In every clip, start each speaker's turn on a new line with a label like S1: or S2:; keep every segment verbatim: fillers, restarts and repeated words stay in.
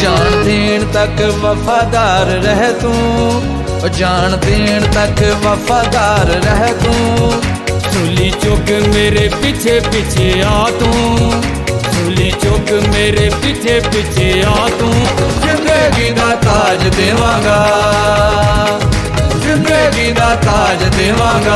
S1: जान देन तक वफादार रह तू, जान देन तक वफादार रह तू।
S2: सूली चुक मेरे पीछे पीछे आ तू, सूली चुक मेरे पीछे पीछे आ तू।
S1: जिंदगी दा ताज देवांगा, जिंदगी दा ताज देवांगा।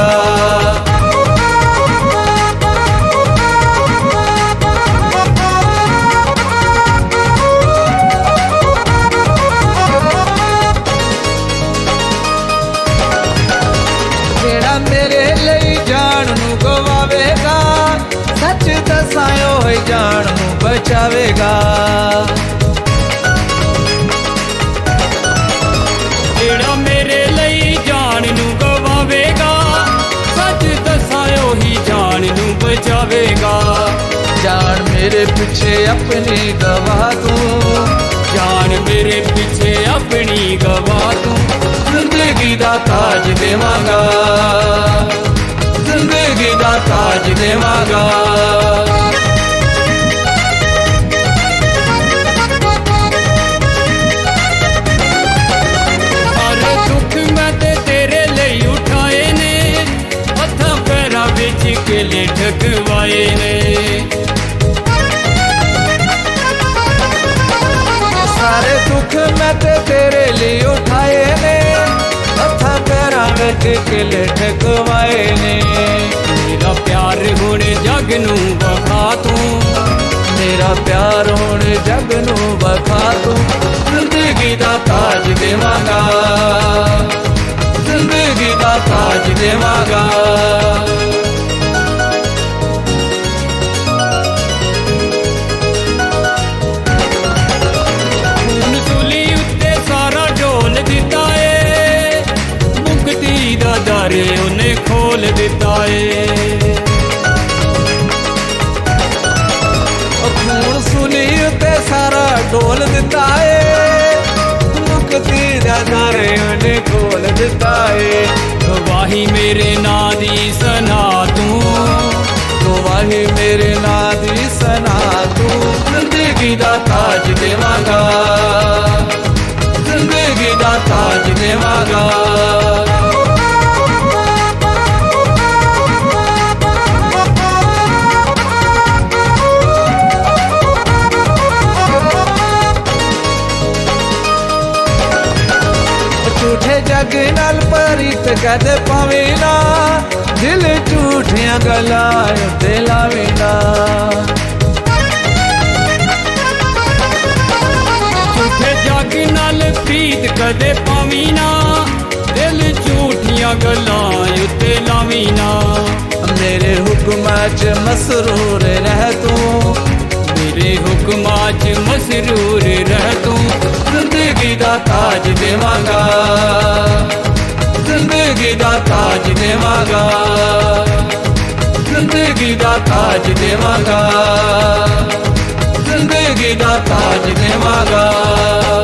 S1: मेरे लिए जान नू गवावेगा, सच दसायो है जान नू बचावेगा।
S2: जेड़ा मेरे लिए जान नू गवावेगा, सच दसायो ही जान नू बचावेगा।
S1: जान मेरे पीछे अपनी गवा तू,
S2: जान मेरे पीछे अपनी गवा तू।
S1: जिंदगी दा ताज देवांगा, जिंदगी दा ताज देवांगा।
S2: सारे दुख मैं ते तेरे लिए उठाए ने, हत्थां पैरां विच केले ठकवाए ने।
S1: सारे दुख मैं ते तेरे लिए उठाए ने, हत्थां पैरां विच केले ठकवाए ने।
S2: मेरा प्यार हुण जग नू वखा तू,
S1: मेरा प्यार हुण जग नू वखा तू। जिंदगी दा ताज देवांगा, जिंदगी दा ताज देवांगा।
S2: हुण सूली उत्ते सारा ढोल दिता है, मुक्ति दा दर उन्हें खोल दिता है।
S1: खून सूली उत्ते सारा ढोल दिता है, मुक्ति दा दर उन्हें खोल दिता है।
S2: गवाही मेरे नां दी सना तू,
S1: गवाही मेरे नां दी सना तू। जिंदगी दा ताज देवांगा, जिंदगी दा ताज देवांगा। झूठे जग नाल प्रीत कद पावे ना, दिल झूठियां गल्लां उत्ते लावे ना।
S2: झूठे जग नाल प्रीत कदे पावी ना, दिल झूठियां गल्लां उत्ते लावी ना।
S1: मेरे हुक्मां च मसरूर रह तू,
S2: मेरे हुक्मां च मसरूर रह तू।
S1: जिंदगी दा ताज देवांगा, जिंदगी दा ताज देवांगा। जिंदगी दा ताज देवांगा, जिंदगी दा ताज देवांगा।